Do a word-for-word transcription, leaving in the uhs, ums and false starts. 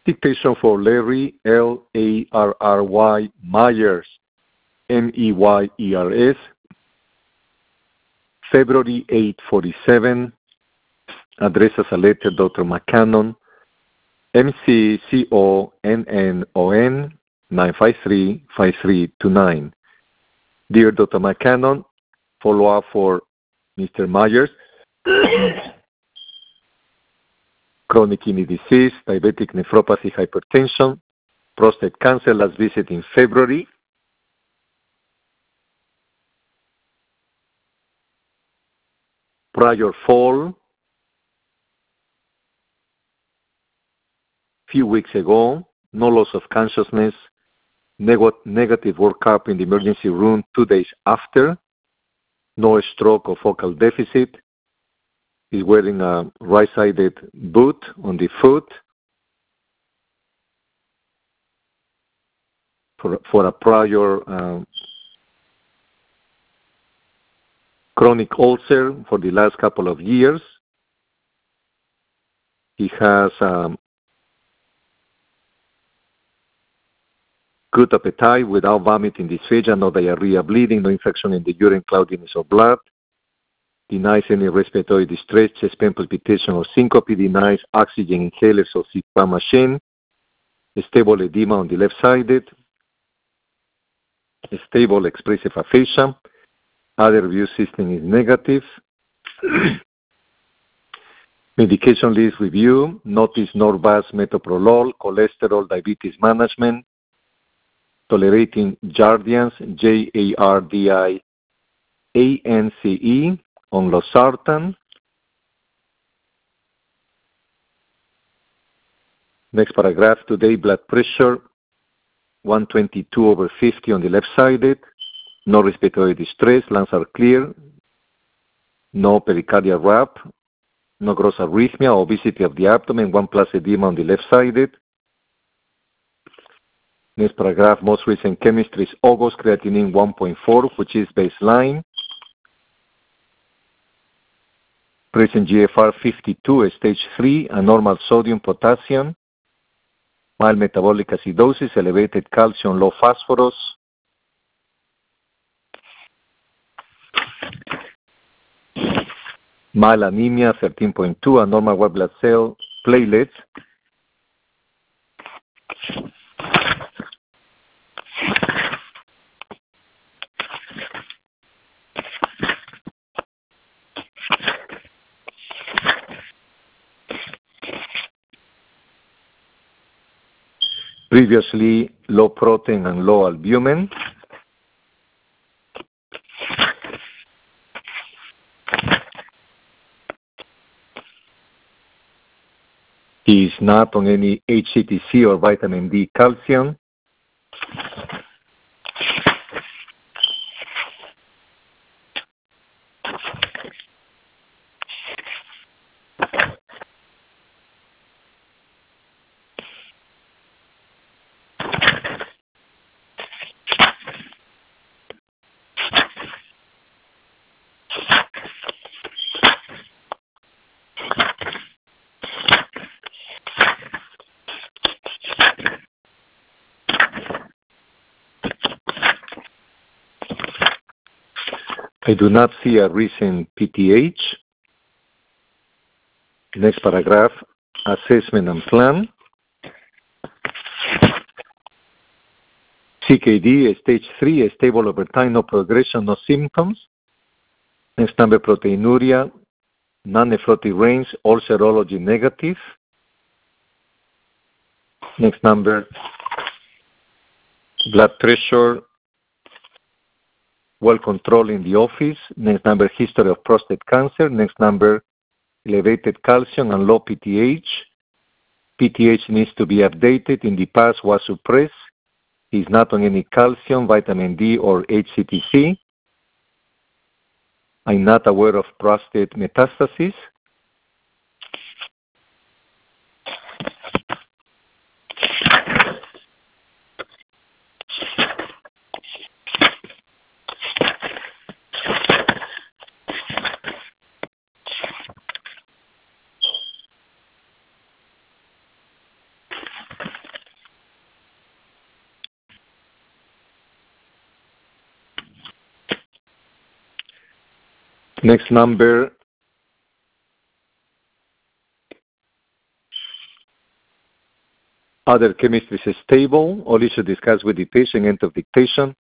Dictation for Larry, L A R R Y, Myers, M E Y E R S, February eighth, forty-seven, address as a letter, Doctor McCannon, M C C O N N O N, nine five three, five three two nine. Dear Doctor McCannon, follow-up for Mister Myers, chronic kidney disease, diabetic nephropathy, hypertension, prostate cancer, last visit in February. Prior fall, few weeks ago, no loss of consciousness, neg- negative workup in the emergency room two days after, no stroke or focal deficit. He's wearing a right-sided boot on the foot for, for a prior uh, chronic ulcer for the last couple of years. He has um, good appetite without vomiting, dysphagia, no diarrhea, bleeding, no infection in the urine, cloudiness of blood. Denies any respiratory distress, chest pain, palpitation, or syncope. Denies oxygen inhalers or C P A P machine. Stable edema on the left-sided. Stable expressive aphasia. Other review system is negative. Medication list review. Notice Norvasc, metoprolol, cholesterol, diabetes management. Tolerating Jardiance, J A R D I A N C E, on losartan. Next paragraph, today blood pressure, one twenty-two over fifty on the left-sided, no respiratory distress, lungs are clear, no pericardial wrap, no gross arrhythmia, obesity of the abdomen, one plus edema on the left-sided. Next paragraph, most recent chemistry is August, creatinine one point four, which is baseline. Present G F R fifty-two, stage three, anormal sodium, potassium, mild metabolic acidosis, elevated calcium, low phosphorus. Mild anemia, thirteen point two, abnormal white blood cell, platelets. Previously low protein and low albumin. He is not on any H C T C or vitamin D calcium. I do not see a recent P T H. Next paragraph, assessment and plan. C K D, stage three, stable over time, no progression, no symptoms. Next number, proteinuria, non-nephrotic range, all serology negative. Next number, blood pressure, well controlled in the office. Next number, history of prostate cancer. Next number, elevated calcium and low P T H. P T H needs to be updated. In the past was suppressed. He's not on any calcium, vitamin D, or H C T C. I'm not aware of prostate metastasis. Next number, other chemistry is stable. All issues discussed with the patient, end of dictation.